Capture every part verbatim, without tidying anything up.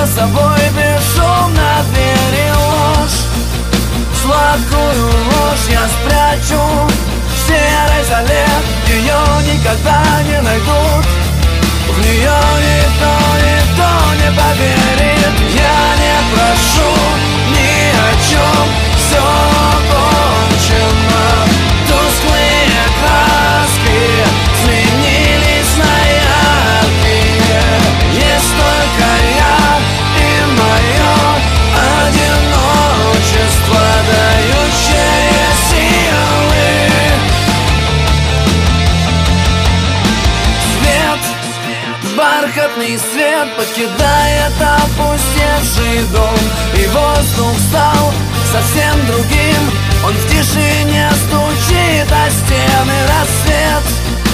за собой бесшумно двери ложь. Сладкую ложь я спрячу в серой зале, ее никогда не найдут. В нее никто, никто не поверит. Я не прошу ни о чем, все кончено. Тусклые краски сменились на яркие. Есть только я и мое одиночество, дающее силы. Свет, бархатный свет покидает опустевший дом, и воздух стал совсем другим. Он в тишине стучит о стены. Рассвет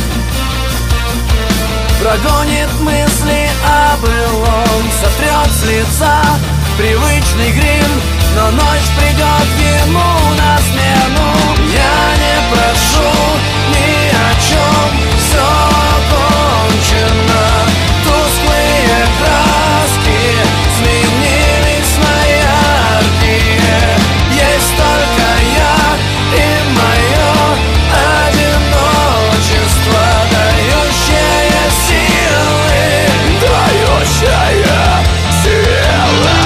прогонит мысли о былом, сотрет с лица привычный грим, но ночь придет ему на смену. Я не прошу ни о чем, все кончено. Тусклые краски сменились на яркие. Есть только я и мое одиночество, дающее силы, дающее силы.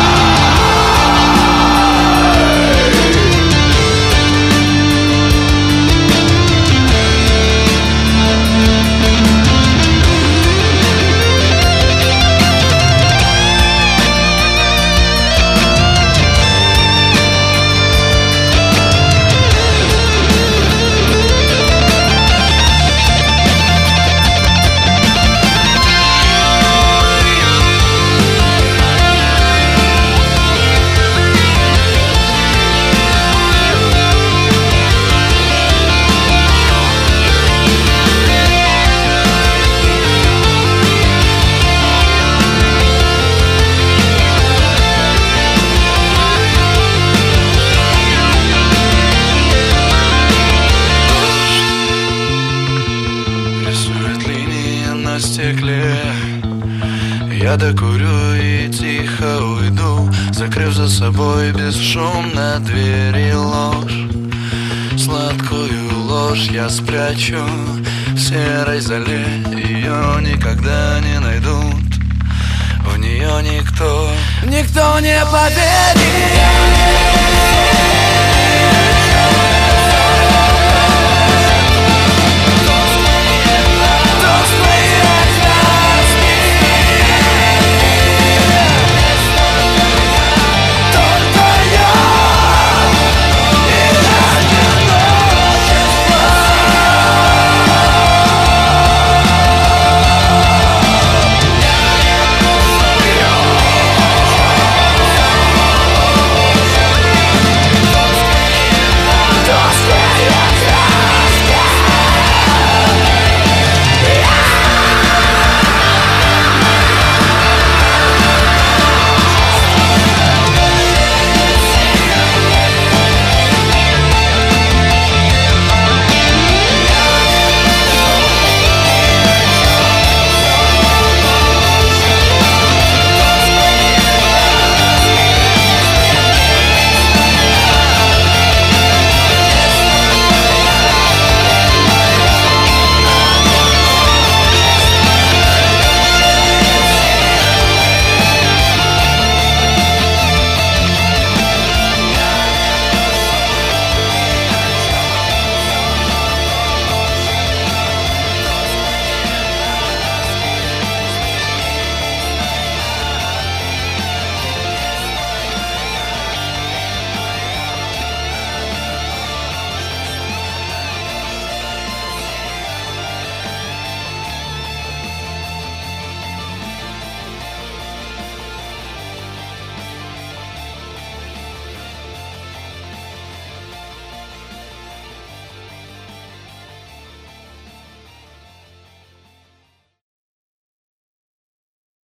Я докурю и тихо уйду, закрыв за собой бесшумно двери ложь. Сладкую ложь я спрячу в серой зале, ее никогда не найдут. В нее никто, никто не поверит.